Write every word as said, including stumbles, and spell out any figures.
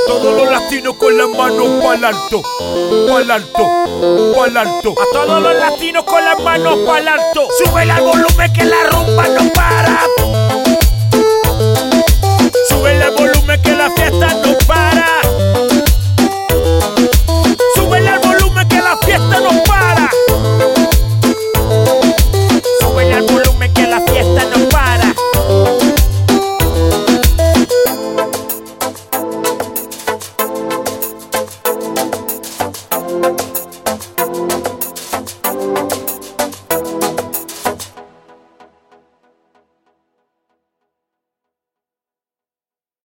todos los latinos con las manos pa'l alto, pa'l alto, pa'l alto. A todos los latinos con las manos pa'l alto. Sube el volumen que la